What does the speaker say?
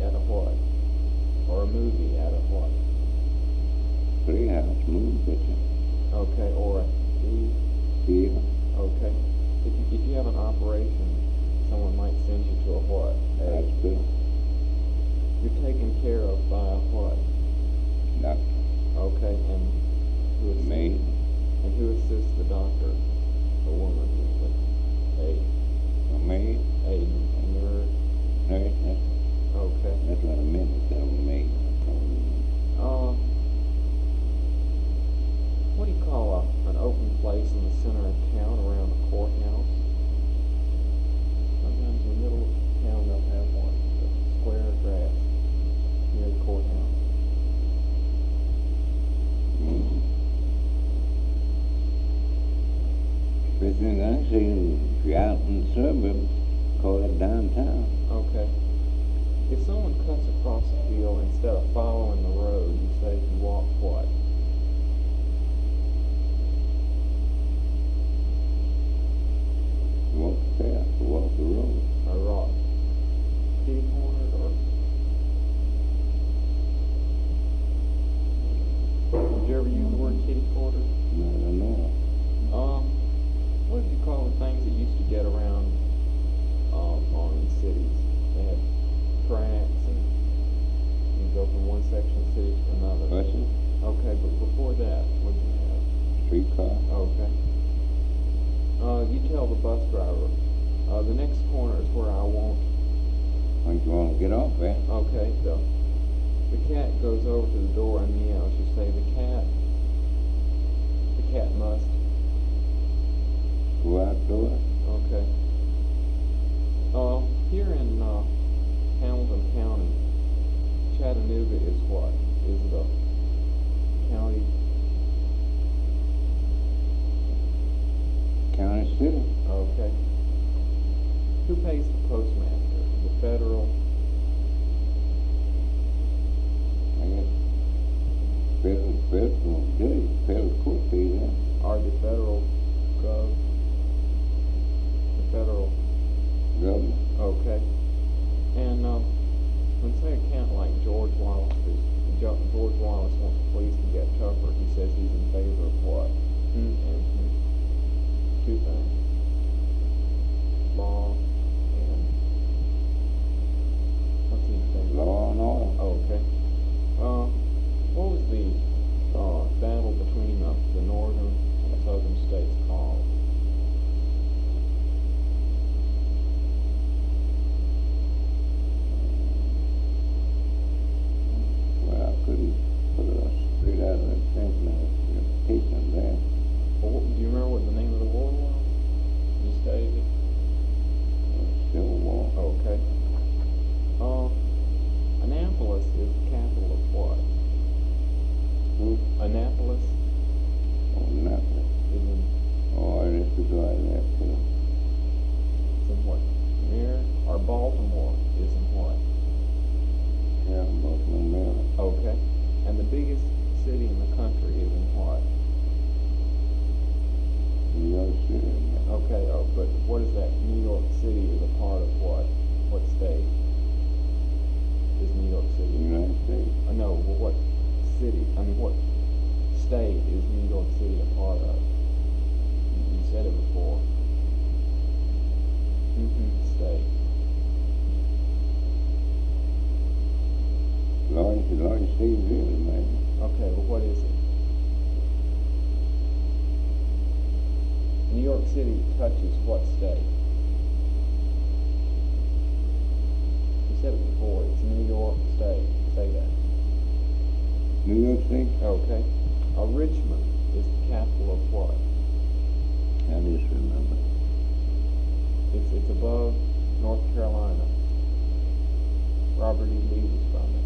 at a what? Or a movie at a what? Playhouse, movie picture, Okay, or a theater, okay. If you have an operation, someone might send you to a what? hospital, You're taken care of by a what? doctor, Okay, and who assists? maid, And who assists the doctor? A woman usually. a maid, A nurse. nurse, Okay. that's what I meant, instead of a maid. What do you call an open place in the center of town around the courthouse? Sometimes in the middle of town they'll have one, a square of grass near the courthouse. First thing I see is if you're out in the suburbs, call it downtown. Okay. If someone cuts across the field instead of following the road, you say he walked what? Walk the path, walk the road. Or rock? Kitty cornered or? Did you ever use the word kitty cornered? No, I don't know. What did you call the things that used to get around on in cities? They had tracks and you go from one section of the city to another. Buses, Okay, but before that, what did you have? streetcar, Okay. You tell the bus driver, the next corner is where I won't. when you want to get off at. Okay, the cat goes over to the door and meows. You say the cat must. Go outdoors. Okay. Here in Hamilton County, Chattanooga is what? Is the county? County city. Okay. Who pays the postmaster? The federal? I guess federal judge, federal court pays that. Or the federal gov? The federal? Government. Okay. And when say a count like George Wallace, George Wallace wants police to get tougher, he says he's in favor of what? And two things. Law and what's he in favor of? Law and order. Oh, okay. What was the battle between the northern and southern states called? Well, I couldn't put it straight out of that thing now. You're teaching there. Well, do you remember what the name of the war was? You studied it? Civil War. Okay. Annapolis is the capital of what? Annapolis Oh, nothing. is in, Oh, I disregard that too. is in what? Maryland? Or Baltimore is in what? Yeah, Baltimore, Maryland. Okay. And the biggest city in the country is in what? New York City. Okay, but what is that? New York City is a part of what? What state is New York City? United States. No, well, what city? I mean, what state is New York City a part of? You said it before. State. Largest state really, man. Okay, well, what is it? New York City touches what state? You said it before. It's New York State. Say that. New York State? Okay. Richmond is the capital of what? I just remember. It's above North Carolina. Robert E. Lee was from